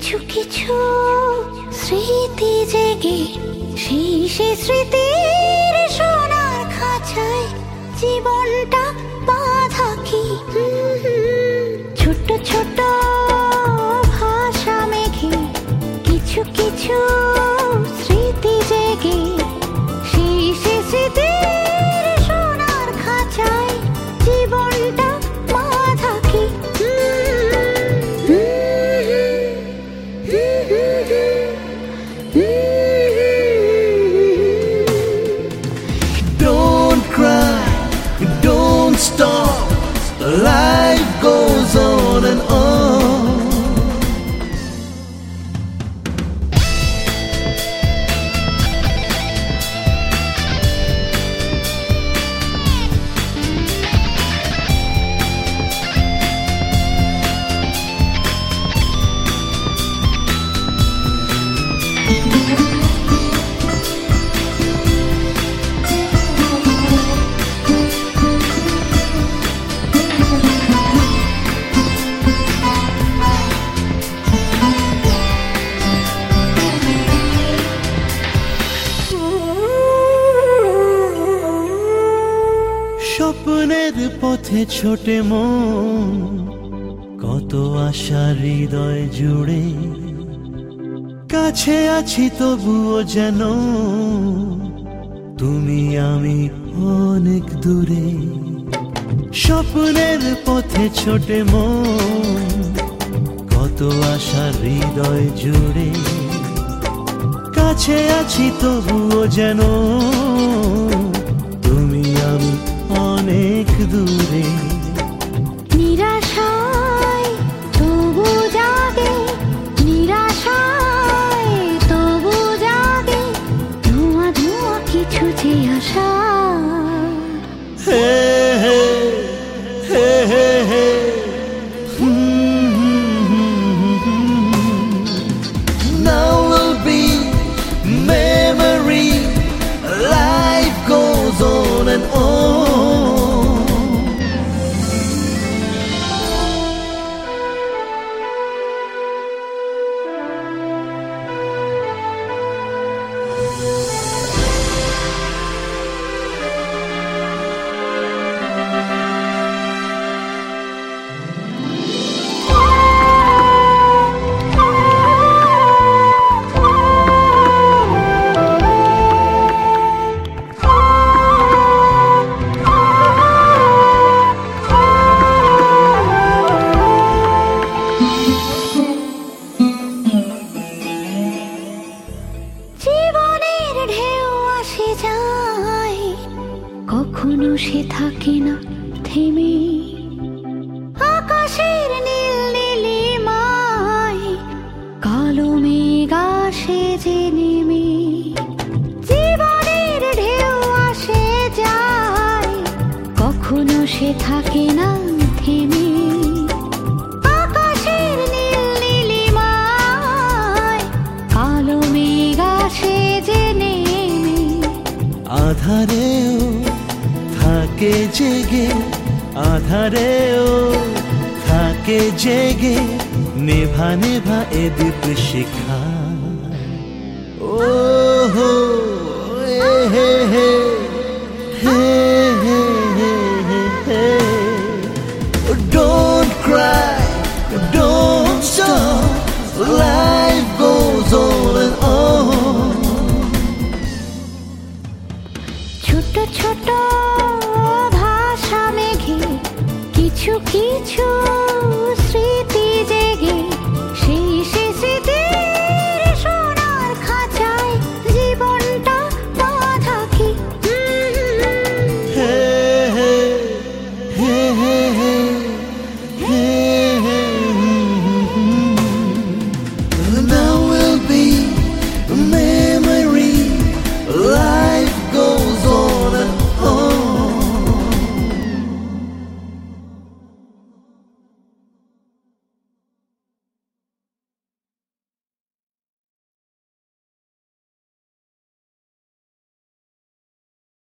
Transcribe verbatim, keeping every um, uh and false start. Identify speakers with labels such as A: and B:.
A: কিছু কিছু স্মৃতি জেগে সেই সে স্মৃতির সোনার খাঁচায় জীবনটা বাঁধা কি ছোট ছোট ভাষা মেঘে কিছু কিছু স্মৃতি জেগে সেই সে স্মৃতির সোনার খাঁচায় জীবনটা বাঁধা কি
B: Don't cry, don't stop. Life goes on and on. স্বপ্নের পথে ছোটে মন কত আশা হৃদয় জুড়ে কাছে আছি তবুও যেন তুমি আমি অনেক দূরে স্বপ্নের পথে ছোটে মন কত আশা হৃদয় জুড়ে কাছে আছি তবুও যেন তুমি আমি অনেক দূরে
A: নিরাশায় তবু জাগে নিরাশায় তবু জাগে ধোঁয়া ধোঁয়া কিছু যে আশা
B: হে হে হে হে হে Now will be memory. Life goes on and on.
A: জীবনের ঢেউ আসে যায় কখনো সে থাকে না থেমে আকাশের নীল নীলিমায় কালো মেঘ আসে যে নেমে জীবনের ঢেউ আসে যায় কখনো সে থাকে না থেমে আকাশের নীল নীলিমায় কালো মেঘ আসে যে নেমে
B: আধারেও থাকে জেগে আধারেও থাকে জেগে নেভা নেভা এ দীপ শিখা ও হো এ হে হে